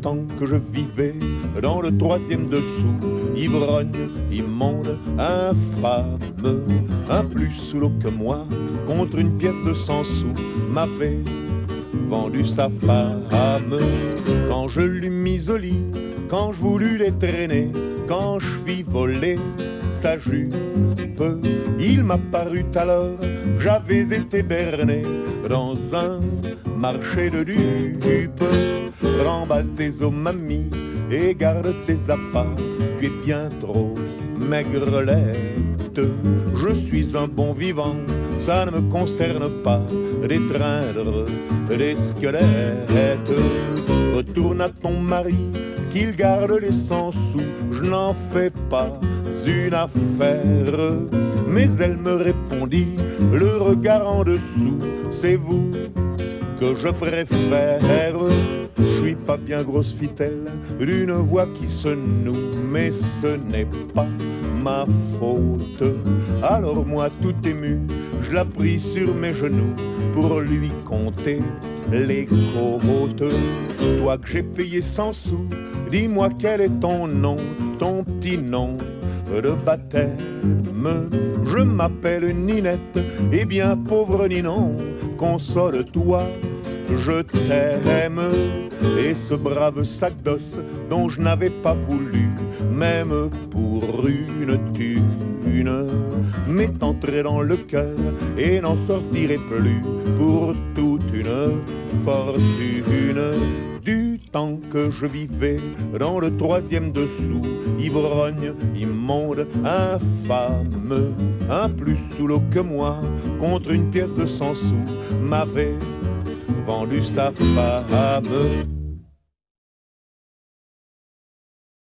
temps que je vivais dans le troisième dessous, ivrogne, immonde, infâme, un plus sous l'eau que moi, contre une pièce de 100 sous, m'avait vendu sa femme. Quand je l'eus mise au lit, quand je voulus les traîner, quand je fis voler sa jupe, il m'a paru alors que j'avais été berné dans un marché de dupes. Remballe tes os, mamie, et garde tes appâts, tu es bien trop maigrelette. Je suis un bon vivant, ça ne me concerne pas d'étreindre des squelettes. Retourne à ton mari, qu'il garde les 100 sous, je n'en fais pas une affaire. Mais elle me répondit, le regard en dessous, c'est vous que je préfère. Je suis pas bien grosse, fit-elle, d'une voix qui se noue, mais ce n'est pas ma faute. Alors moi tout ému, je la pris sur mes genoux pour lui compter les côtes. Toi que j'ai payé 100 sous, dis-moi quel est ton nom, ton petit nom de baptême. Je m'appelle Ninette, et bien pauvre Ninon, console-toi, je t'aime. Et ce brave sac d'os dont je n'avais pas voulu, même pour une thune, m'est entré dans le cœur et n'en sortirait plus pour toute une fortune. Du temps que je vivais dans le troisième dessous, ivrogne, immonde, infâme, un plus sous l'eau que moi, contre une pièce de 100 sous, m'avait vendu sa femme.